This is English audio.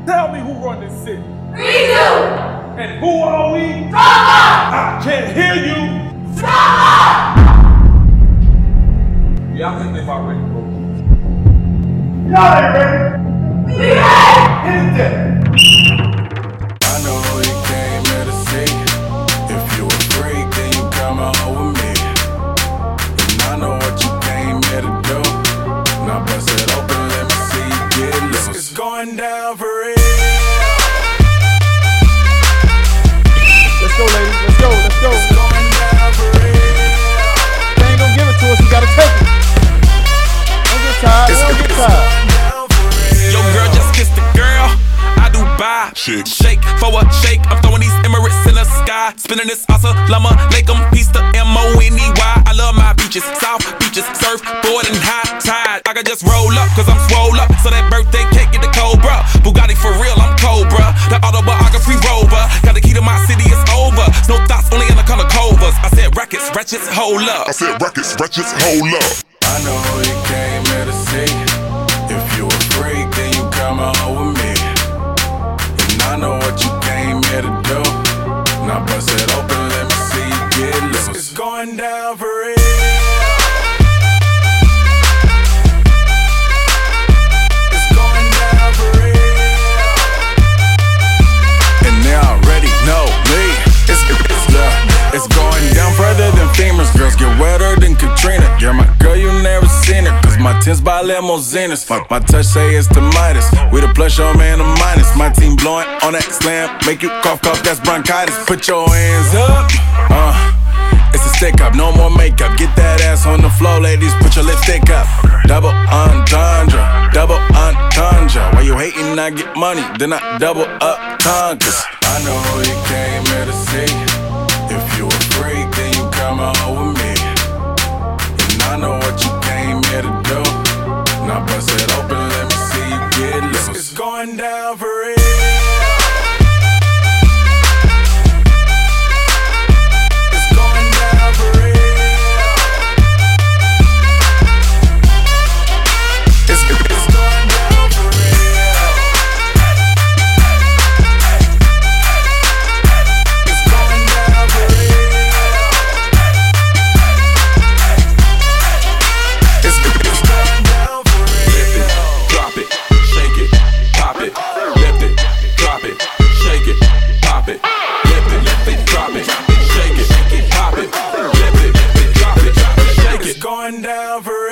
Tell me who run this city. We do. And who are we? Drama. I can't hear you. Drama. Y'all think they about ready to go? Y'all ain't ready. We ready. Hit that. I know you came here to see. If you a freak, then you come out with me. And I know what you came here to do. Now bust it open, let me see you get loose. It's going down for real. Let's go, ladies. Let's go. Let's go. It's going down for real. They ain't gonna give it to us. We gotta take it. Don't get tired. Don't get tired. Yo, girl, just kiss the girl. I do buy. Shake for a shake. I'm throwing these Emirates in the sky. Spinning this Assalamu alaikum. Peace to M-O-N-E-Y. I love my beaches. South beaches. Surfboard and high tide. I can just roll up, cause I'm swole up. So that birthday cake get the Cobra. Bugatti for real, I'm Cobra. The autobiography rover. Got the key to my city, it's over. No thoughts, only in the color covers. I said rackets, ratchets, hold up. I know you came here to see. If you a freak, then you come out with me. And I know what you came here to do. Now bust it open, let me see you get loose. It's going down for real. It's going down for real. And they already know me. It's going down further than famous. Girls get wetter than Katrina. You're my girl, you never seen it. Cause my tins by limousines. Fuck my touch, say it's the Midas. We the plus, your man, the minus. My team blowing on that slam. Make you cough, that's bronchitis. Put your hands up. It's a stick up, no more makeup. Get that ass on the floor, ladies. Put your lipstick up. Double entendre. Double entendre. Why you hating? I get money, then I double up tongues. I know you came here to see. If you a freak, then you come out with me. And I know what you came here to do. Now bust it open, let me see you get loose. It's going down for real. It's going down for real. It's going down for real. It's going down for real. It's going down for real. Drop it, shake it, pop it, lift it, drop it, shake it, pop it, lift it, drop it, shake it, pop it, lift it, drop it, shake it. It's going down for